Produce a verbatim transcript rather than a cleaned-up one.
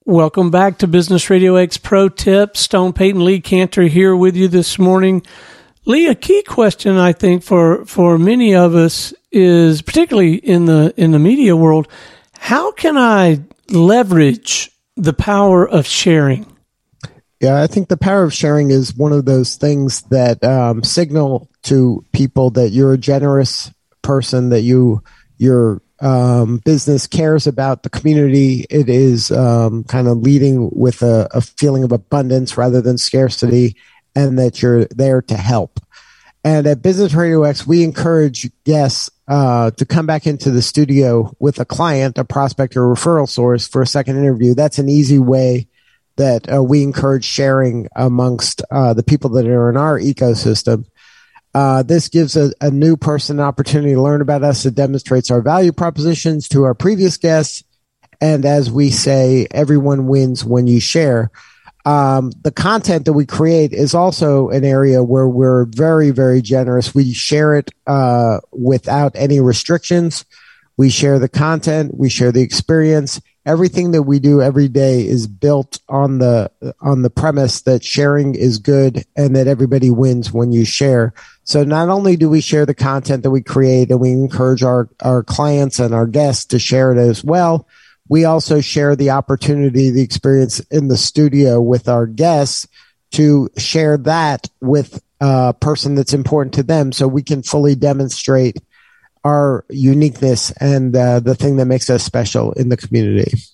Welcome back to Business Radio X Pro Tips. Stone Payton, Lee Cantor here with you this morning. Lee, a key question I think for, for many of us is, particularly in the in the media world, how can I leverage the power of sharing? Yeah, I think the power of sharing is one of those things that um, signal to people that you're a generous person, that you you're Um, business cares about the community. It is um, kind of leading with a, a feeling of abundance rather than scarcity, and that you're there to help. And at Business Radio X, we encourage guests uh, to come back into the studio with a client, a prospect, or a referral source for a second interview. That's an easy way that uh, we encourage sharing amongst uh, the people that are in our ecosystem. Uh, this gives a, a new person an opportunity to learn about us. It demonstrates our value propositions to our previous guests. And as we say, everyone wins when you share. Um, the content that we create is also an area where we're very, very generous. We share it uh, without any restrictions. We share the content. We share the experience. Everything that we do every day is built on the on the premise that sharing is good and that everybody wins when you share. So not only do we share the content that we create, and we encourage our, our clients and our guests to share it as well, we also share the opportunity, the experience in the studio with our guests to share that with a person that's important to them, so we can fully demonstrate our uniqueness and uh, the thing that makes us special in the community.